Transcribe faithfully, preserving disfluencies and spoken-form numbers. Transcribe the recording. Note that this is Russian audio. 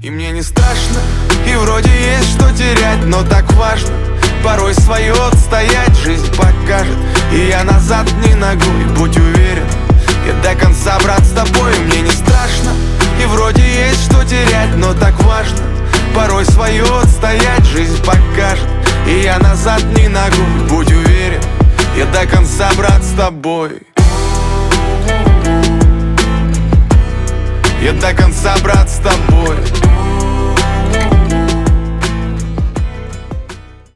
И мне не страшно, и вроде есть что терять, но так важно порой свое отстоять. Жизнь покажет, и я назад не ногой. Будь уверен, я до конца, брат, с тобой. Мне не страшно, и вроде есть что терять, но так важно порой свое отстоять. Жизнь покажет, и я назад не ногой. Будь уверен, я до конца, брат, с тобой. Я до конца, брат, с тобой.